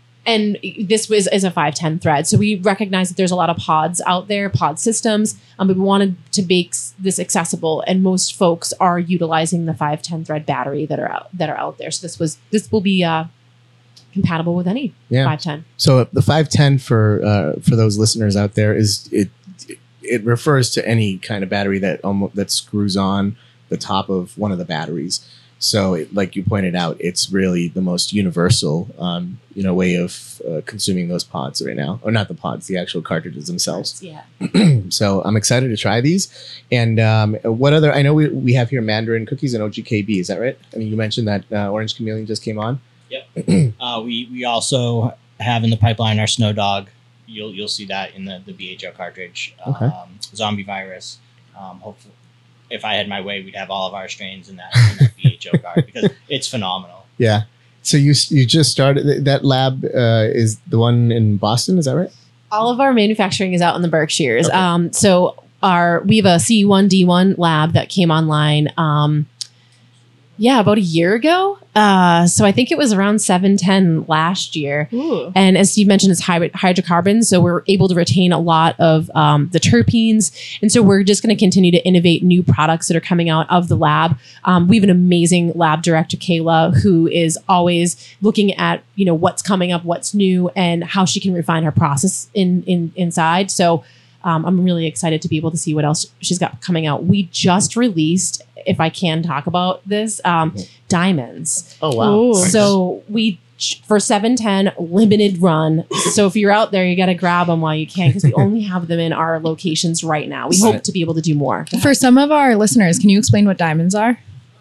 and this was is a five ten thread. So we recognize that there's a lot of pods out there, pod systems, um, but we wanted to make s- this accessible. And most folks are utilizing the five ten thread battery that are out that are out there. So this was this will be uh, compatible with any Yeah. five ten. So the five ten for uh, for those listeners out there is it it refers to any kind of battery that almost that screws on the top of one of the batteries. So it, like you pointed out, it's really the most universal um, you know way of uh, consuming those pods right now, or not the pods, the actual cartridges themselves. Yeah. So I'm excited to try these. And um, what other? I know we, we have here Mandarin cookies and O G K B. Is that right? I mean, you mentioned that uh, Orange Chameleon just came on. Yep. uh, we we also have in the pipeline our Snow Dog. You'll you'll see that in the, the B H O cartridge. Okay. Um, Zombie Virus. Um, hopefully, if I had my way, we'd have all of our strains in that, in that B H O card because it's phenomenal. Yeah. So you you just started that lab uh, is the one in Boston. Is that right? All of our manufacturing is out in the Berkshires. Okay. Um, so our we have a C one D one lab that came online. Um, yeah, about a year ago. Uh, so I think it was around seven ten last year. Ooh. And as Steve mentioned, it's hybrid hydrocarbons. So we're able to retain a lot of um, the terpenes. And so we're just going to continue to innovate new products that are coming out of the lab. Um, we have an amazing lab director, Kayla, who is always looking at, you know, what's coming up, what's new, and how she can refine her process in, in inside. So um, I'm really excited to be able to see what else she's got coming out. We just released, if I can talk about this, um, diamonds. Oh wow! Ooh. Nice. So we for seven ten limited run. So if you're out there, you got to grab them while you can because we only have them in our locations right now. We hope to be able to do more. For some of our listeners, can you explain what diamonds are?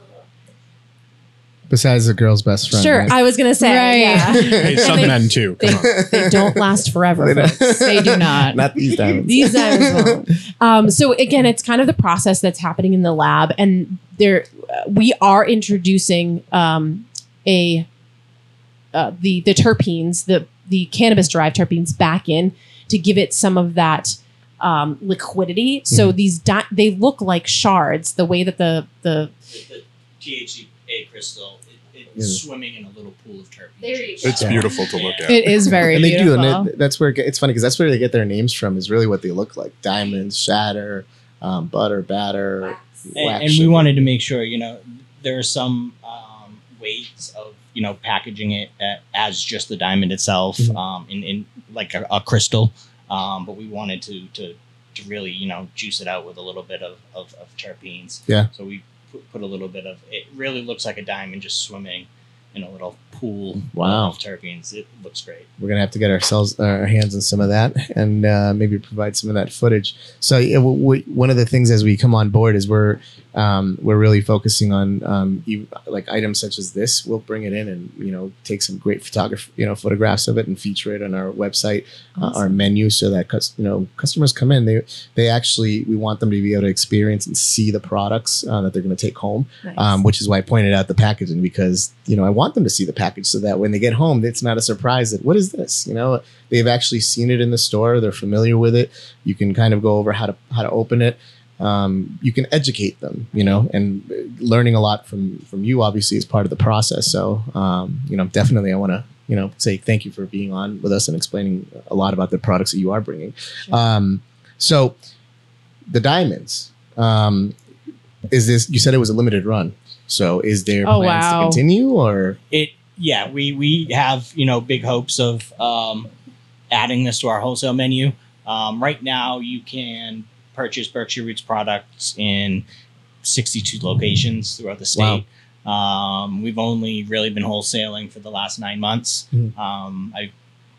Besides the girl's best friend. Sure, right? I was gonna say, Right. yeah. Hey, something and two. They, Come on. they don't last forever. They don't. folks. They do not. Not these diamonds. These diamonds won't. Um, so again, it's kind of the process that's happening in the lab, and there uh, we are introducing um, a uh, the the terpenes, the the cannabis derived terpenes back in to give it some of that um, liquidity. So these di- they look like shards. The way that the the The, the T H C A crystal, it, it's Yeah. swimming in a little pool of terpenes. There you go. It's Yeah. beautiful to look at. It is very and they beautiful. do, and it, that's where it, get- it's funny because that's where they get their names from. Is really what they look like: diamonds, shatter, um, butter, batter, and, wax and we sugar. wanted to make sure, you know, there are some um, ways of, you know, packaging it a- as just the diamond itself, Mhm. um, in, in like a, a crystal, um, but we wanted to, to to really, you know, juice it out with a little bit of, of, of terpenes. Yeah. So we put, put a little bit of, it really looks like a diamond just swimming in a little pool Wow. of terpenes. It looks great. We're gonna have to get ourselves our hands on some of that and uh, maybe provide some of that footage. So yeah, w- w- one of the things as we come on board is we're um, we're really focusing on um, you, like items such as this. We'll bring it in and you know take some great photography, you know, photographs of it and feature it on our website, uh, our menu, so that cus- you know customers come in. They they actually we want them to be able to experience and see the products uh, that they're going to take home. Nice. Um, which is why I pointed out the packaging, because you know I want them to see the package so that when they get home, it's not a surprise that what is this? You know, they've actually seen it in the store, they're familiar with it. You can kind of go over how to how to open it. Um, you can educate them, you know, and learning a lot from from you obviously is part of the process. So um, you know, definitely I want to you know say thank you for being on with us and explaining a lot about the products that you are bringing. Um, so the diamonds. Um, Is this? You said it was a limited run. So is there Oh, plans wow. to continue or? It yeah, we we have you know big hopes of um, adding this to our wholesale menu. Um, right now, you can purchase Berkshire Roots products in sixty-two locations throughout the state. Um, we've only really been wholesaling for the last nine months. Mhm. Um, I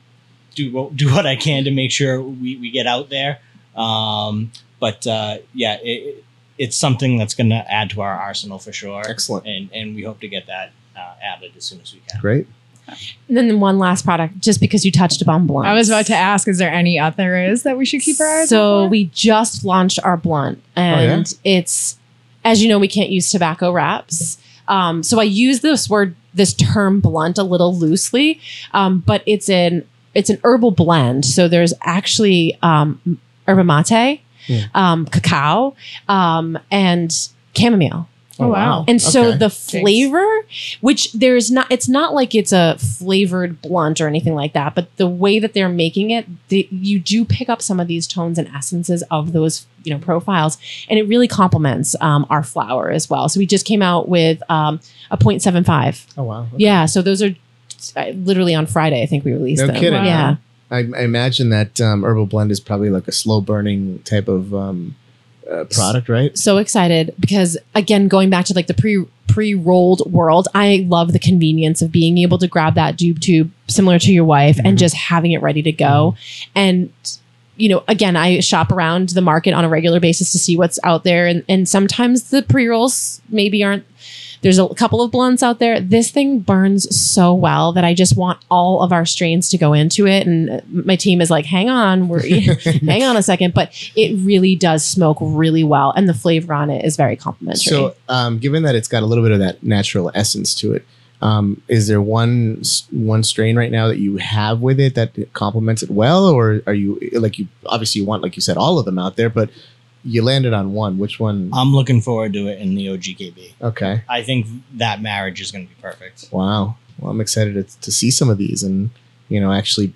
do what- do what I can to make sure we, we get out there. Um, but uh, yeah, it, it's something that's going to add to our arsenal for sure. Excellent. And and we hope to get that uh, added as soon as we can. Great. And then one last product, just because you touched upon blunts. I was about to ask, is there any others that we should keep our eyes So on? we just launched our blunt, and it's, as you know, we can't use tobacco wraps. Um, so I use this word, this term blunt, a little loosely, um, but it's an it's an herbal blend. So there's actually um, yerba mate, Yeah. um, cacao, um, and chamomile. Oh, wow. And so Okay. the flavor, which there's not, it's not like it's a flavored blunt or anything like that, but the way that they're making it, the, you do pick up some of these tones and essences of those, you know, profiles, and it really complements um, our flower as well. So we just came out with um, a point seven five. Oh wow. Okay. Yeah. So those are uh, literally on Friday, I think we released No them. kidding. Yeah. I, I imagine that um, herbal blend is probably like a slow burning type of um, uh, product, right? So excited because again, going back to like the pre pre-rolled world, I love the convenience of being able to grab that dupe tube similar to your wife Mhm. and just having it ready to go. And you know, again, I shop around the market on a regular basis to see what's out there, and and sometimes the pre-rolls maybe aren't. There's a couple of blunts out there. This thing burns so well that I just want all of our strains to go into it. And my team is like, hang on, we're hang on a second. But it really does smoke really well. And the flavor on it is very complimentary. So, um, given that it's got a little bit of that natural essence to it, um, is there one s- one strain right now that you have with it that complements it well, or are you like you obviously you want, like you said, all of them out there, but you landed on one? Which one? I'm looking forward to it in the O G K B. Okay. I think that marriage is going to be perfect. Wow. Well, I'm excited to, to see some of these and you know actually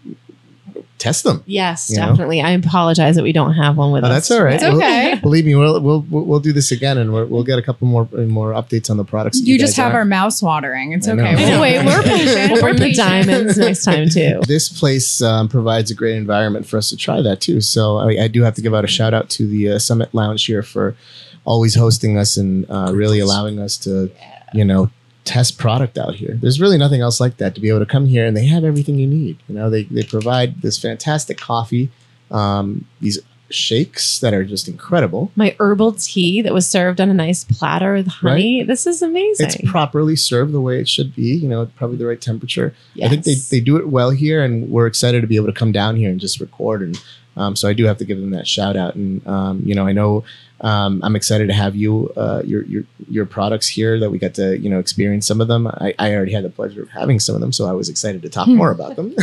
test them. yes, You know? definitely. I apologize that we don't have one with Oh, us. that's all right. It's We'll- okay. believe me, we'll, we'll we'll we'll do this again, and we'll, we'll get a couple more more updates on the products. that You just guys have are. our mouths watering. It's I know. okay. I We'll know. wait. We're patient. We'll We're bring the patient. diamonds next time too. This place um, provides a great environment for us to try that too. So I, I do have to give out a shout out to the uh, Summit Lounge here for always hosting us and uh, really allowing us to, you know, test product out here. There's really nothing else like that, to be able to come here and they have everything you need. You know, they they provide this fantastic coffee, um, these shakes that are just incredible. My herbal tea that was served on a nice platter with honey. This is amazing. It's properly served the way it should be. You know, probably the right temperature. Yes. I think they, they do it well here, and we're excited to be able to come down here and just record. And um, so I do have to give them that shout out. And um, you know, I know um, I'm excited to have you uh, your your your products here that we got to you know experience some of them. I, I already had the pleasure of having some of them, so I was excited to talk more about them.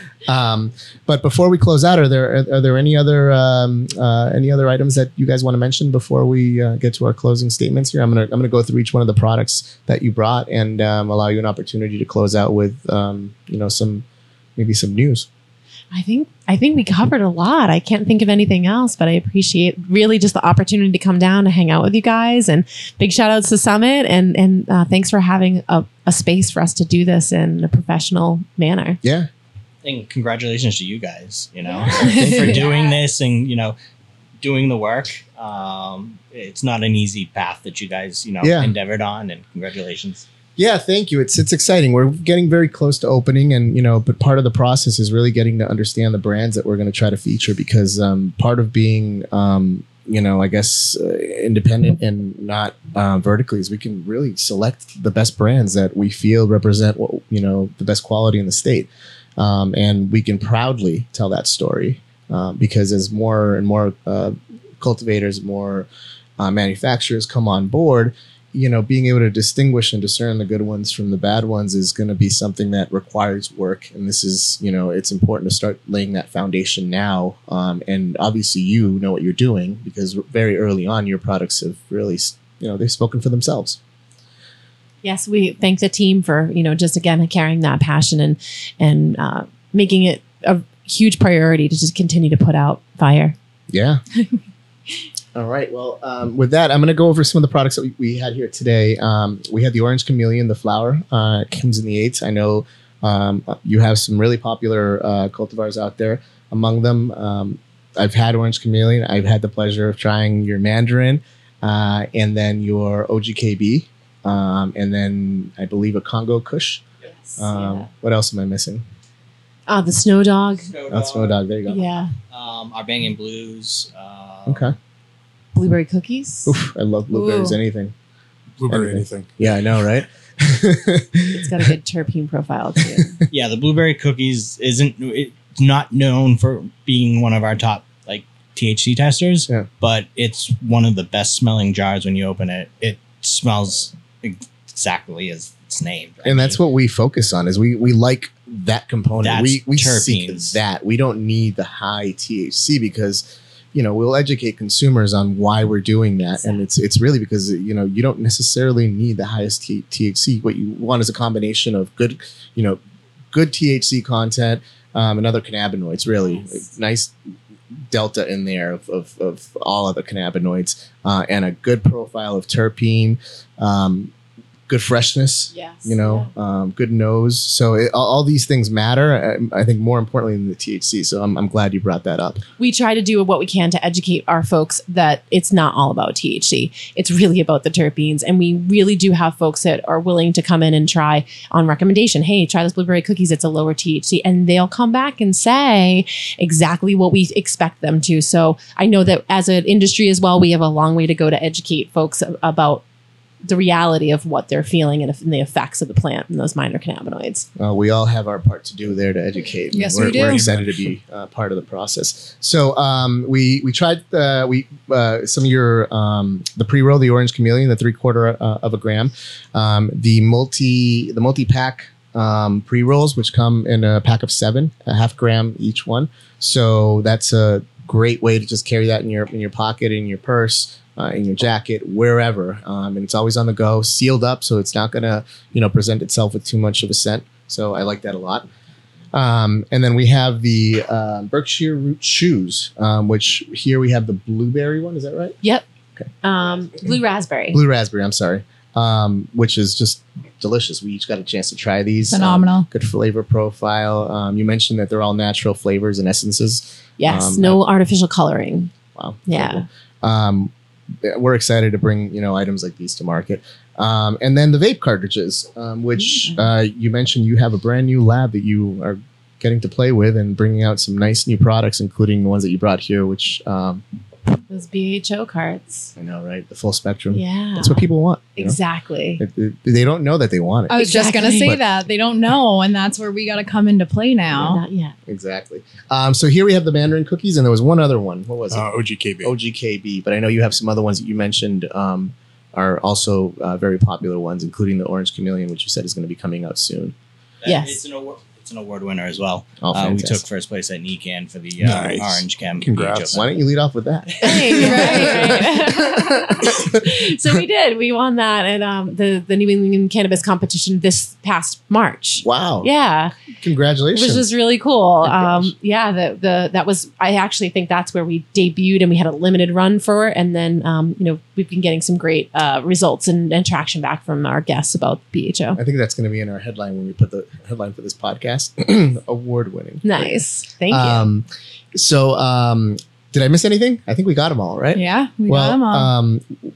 um, but before we close out, are there are, are there any other um, uh, any other items that you guys want to mention before we uh, get to our closing statements here? I'm gonna I'm gonna go through each one of the products that you brought and um, allow you an opportunity to close out with um, you know some maybe some news. I think I think we covered a lot. I can't think of anything else, but I appreciate really just the opportunity to come down to hang out with you guys. And big shout outs to Summit, and and uh, thanks for having a, a space for us to do this in a professional manner. Yeah. And congratulations to you guys, you know, for doing this and, you know, doing the work. Um, it's not an easy path that you guys, you know, Yeah. endeavored on, and congratulations. Yeah, thank you. It's it's exciting. We're getting very close to opening, and you know, but part of the process is really getting to understand the brands that we're going to try to feature, because um, part of being, um, you know, I guess uh, independent and not uh, vertically is we can really select the best brands that we feel represent what, you know, the best quality in the state, um, and we can proudly tell that story uh, because as more and more uh, cultivators, more uh, manufacturers come on board, you know, being able to distinguish and discern the good ones from the bad ones is going to be something that requires work. And this is, you know, it's important to start laying that foundation now. Um, and obviously you know what you're doing, because very early on, your products have really, you know, they've spoken for themselves. Yes, we thank the team for, you know, just again, carrying that passion and, and uh, making it a huge priority to just continue to put out fire. Yeah. All right. Well, um, with that, I'm going to go over some of the products that we, we had here today. Um, we had the Orange Chameleon, the flower. Uh, it comes in the eights. I know um, you have some really popular uh, cultivars out there. Among them, um, I've had Orange Chameleon. I've had the pleasure of trying your Mandarin, uh, and then your O G K B, um, and then I believe a Congo Kush. Yes. Um, Yeah. What else am I missing? Uh, the Snow Dog. Snow Oh, Snow Dog. There you go. Yeah. Um, our Bangin' Blues. Uh, Okay. Blueberry cookies. Oof, I love blueberries. Ooh. Anything. Blueberry Anything. anything. Yeah, I know, right? It's got a good terpene profile too. Yeah, the blueberry cookies isn't it's not known for being one of our top like T H C testers, Yeah. but it's one of the best smelling jars when you open it. It smells exactly as it's named. I And that's mean, what we focus on is we we like that component. That's we we seek terpenes. that. We don't need the high T H C because you know we'll educate consumers on why we're doing that, and it's it's really because you know you don't necessarily need the highest T- THC. What you want is a combination of good, you know, good T H C content um, and other cannabinoids. Really Yes. nice delta in there of, of, of all of the cannabinoids uh, and a good profile of terpene, um, good freshness. Yes. You know, um, good nose. So it, all, all these things matter. I, I think more importantly than the T H C. So I'm, I'm glad you brought that up. We try to do what we can to educate our folks that it's not all about T H C. It's really about the terpenes. And we really do have folks that are willing to come in and try on recommendation. Hey, try this blueberry cookies. It's a lower T H C. And they'll come back and say exactly what we expect them to. So I know that as an industry as well, we have a long way to go to educate folks about the reality of what they're feeling and, if, and the effects of the plant and those minor cannabinoids. Uh, we all have our part to do there to educate. Yes, we're, we do. We're excited to be uh, part of the process. So um, we we tried uh, we uh, some of your um, the pre roll, the Orange Chameleon, the three quarter uh, of a gram, um, the multi the multi pack um, pre rolls, which come in a pack of seven, a half gram each one. So that's a great way to just carry that in your in your pocket, in your purse. Uh, in your jacket, wherever, um, and it's always on the go, sealed up, so it's not gonna, you know, present itself with too much of a scent. So I like that a lot. Um, and then we have the uh, Berkshire Root shoes, um, which here we have the blueberry one. Is that right? Yep. Okay. Um, blue raspberry. Blue raspberry. I'm sorry. Um, which is just delicious. We each got a chance to try these. Phenomenal. Um, good flavor profile. Um, you mentioned that they're all natural flavors and essences. Yes. Um, no artificial coloring. Wow. Yeah. Um, we're excited to bring you know items like these to market, um, and then the vape cartridges, um, which uh, you mentioned you have a brand new lab that you are getting to play with and bringing out some nice new products, including the ones that you brought here, which um, Those B H O carts. I know, right? The full spectrum. Yeah. That's what people want. you know? Exactly. It- it- they don't know that they want it. I was just gonna Exactly. say But- that they don't know, and that's where we got to come into play now. Not yet. Exactly. Um, so here we have the Mandarin cookies, and there was one other one. What was it? Uh, O G K B. O G K B. But I know you have some other ones that you mentioned um, are also uh, very popular ones, including the Orange Chameleon, which you said is going to be coming out soon. Yes. It's an award. It's an award winner as well. Oh, Uh, we fantastic. took first place at NECAN for the uh, Nice. Orange Chem. Congrats. Why don't you lead off with that? Hey, right, right. So we did. We won that at um, the the New England Cannabis Competition this past March. Wow. Yeah, Congratulations. which was really cool. Oh, gosh. Um, yeah, the the that was. I actually think that's where we debuted, and we had a limited run for it. And then um, you know we've been getting some great uh, results and, and traction back from our guests about B H O. I think that's going to be in our headline when we put the headline for this podcast. Award winning. Nice, thank you. Um, so, um, did I miss anything? I think we got them all, right? Yeah, we well, got them all. Um, with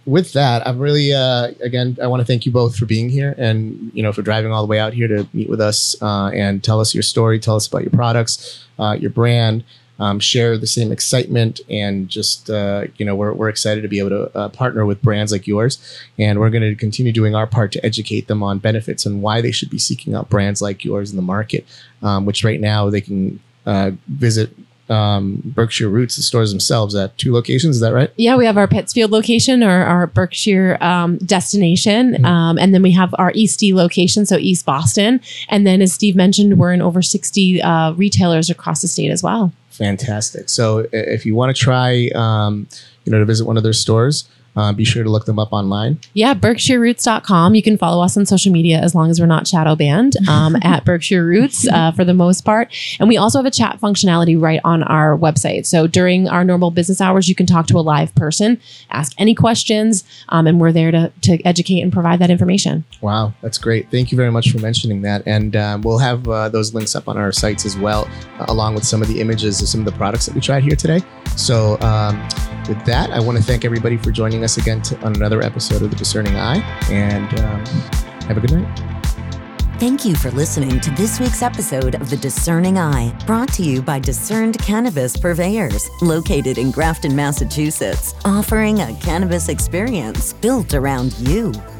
with that, I'm really, uh, again, I want to thank you both for being here and, you know, for driving all the way out here to meet with us uh, and tell us your story, tell us about your products, uh, your brand, um, share the same excitement. And just, uh, you know, we're, we're excited to be able to uh, partner with brands like yours. And we're going to continue doing our part to educate them on benefits and why they should be seeking out brands like yours in the market, um, which right now they can uh, visit um, Berkshire Roots, the stores themselves, at two locations. Is that right? Yeah, we have our Pittsfield location or our Berkshire um, destination. Mm-hmm. Um, and then we have our East D location, so East Boston. And then as Steve mentioned, we're in over sixty uh, retailers across the state as well. Fantastic. So if you want to try, um, you know, to visit one of their stores, Uh, be sure to look them up online. Yeah, berkshire roots dot com. You can follow us on social media as long as we're not shadow banned um, at Berkshire Roots uh, for the most part. And we also have a chat functionality right on our website. So during our normal business hours, you can talk to a live person, ask any questions, um, and we're there to, to educate and provide that information. Wow, that's great. Thank you very much for mentioning that. And um, we'll have uh, those links up on our sites as well, uh, along with some of the images of some of the products that we tried here today. So um, with that, I want to thank everybody for joining us again to, on another episode of The Discerning Eye, and um, have a good night. Thank you for listening to this week's episode of The Discerning Eye, brought to you by Discerned Cannabis Purveyors, located in Grafton, Massachusetts, offering a cannabis experience built around you.